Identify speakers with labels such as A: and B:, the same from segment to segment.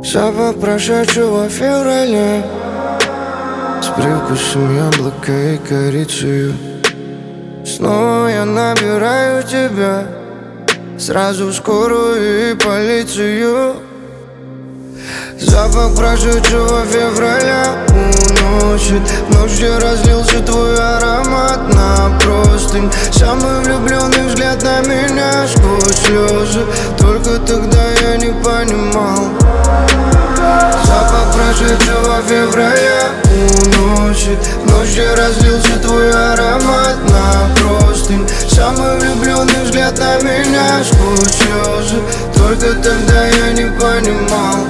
A: Запах прошедшего февраля с привкусом яблока и корицы. Снова я набираю тебя, сразу в скорую и полицию. Запах прошедшего февраля уносит в ночь, где разлился твой аромат на простынь. Самый влюбленный взгляд на меня сквозь слезы. Только тогда я не понимал. Запах прошедшего февраля уносит в ночь, где разлился твой аромат на простынь. Самый влюбленный взгляд на меня сквозь слезы. Только тогда я не понимал.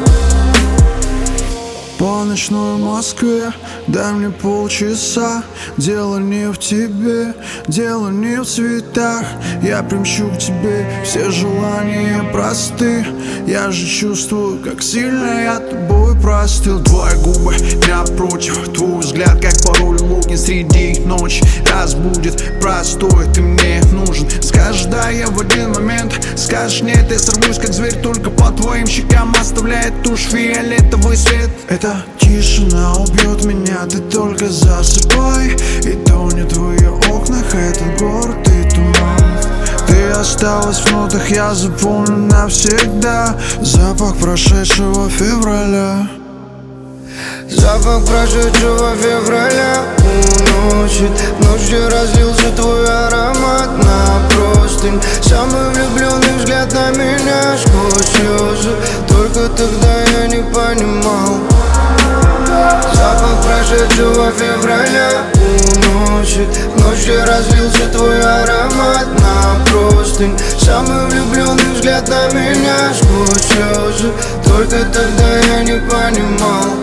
B: По ночной Москве дай мне полчаса. Дело не в тебе, дело не в цветах. Я примчу к тебе, все желания просты. Я же чувствую, как сильно я тобой простыл. Твои губы напротив, твой взгляд, как пароль луки среди ночи. Разбудит простой, ты мне нужен. Скажешь да, я в один момент. Скажешь нет, я сорвусь как зверь. Только по твоим щекам оставляет тушь фиолетовый свет. Эта тишина убьет меня, ты только засыпай. И тонет в ее окнах этот город и туман. Ты осталась в нотах, я запомню навсегда. Запах прошедшего февраля.
A: Запах прошедшего февраля уносит в ночь, где разлился твой аромат на простынь. Самый влюбленный взгляд на меня сквозь слезы. Только тогда я не понимал. Запах прошедшего февраля уносит в ночь, где разлился твой аромат на простынь. Самый влюбленный взгляд на меня сквозь слезы. Только тогда я не понимал.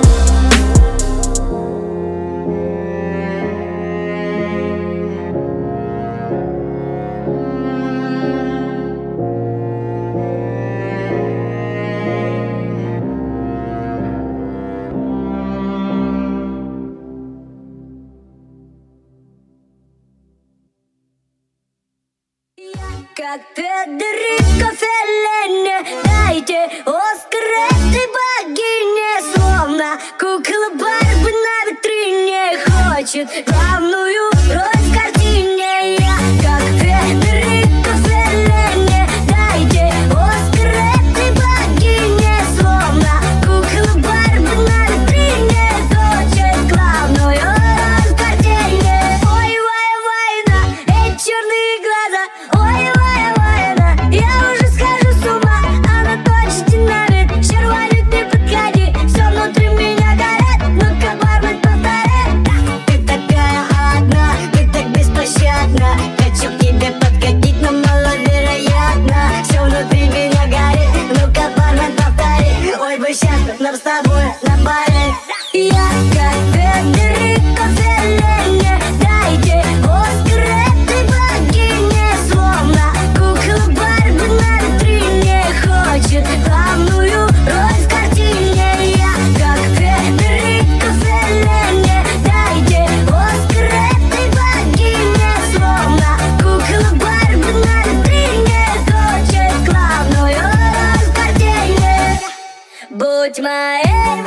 C: Как Федерико Феллини, дайте Оскар этой богине. Словно кукла Барби на витрине, хочет главную роль в картине. Я как Федерико Феллини, дайте Оскар этой богине. Словно кукла Барби на витрине, хочет главную роль в картине. Ой, война, эти черные глаза. Ой, я уже схожу с ума, она точно динамит. Червонит, не подходи, все внутри меня горит. Ну-ка, бармен, повтори. Ты такая одна, ты так беспощадна. Хочу к тебе подходить, но маловероятно. Все внутри меня горит. Ну-ка, бармен, повтори. Ой, бы сейчас нам с тобой на баре. Я как Федерико Феллини, дайте Оскар этой богине. Словно кукла Барби на витрине, хочет главную роль в картине. Я как Федерико Феллини, дайте Оскар этой богине. Словно кукла Барби на витрине, хочет главную роль в картине. Будь моей,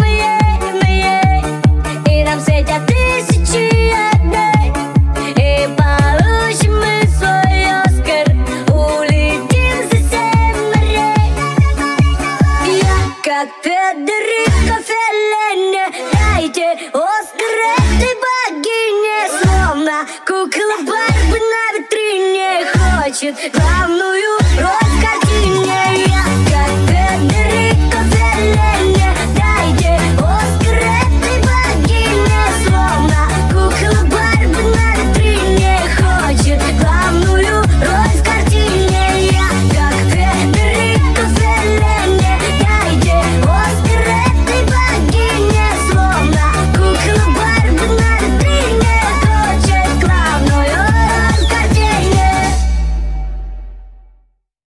C: и нам светят тысячи огней. И получим мы свой Оскар, улетим за 7 морей. Я как Федерико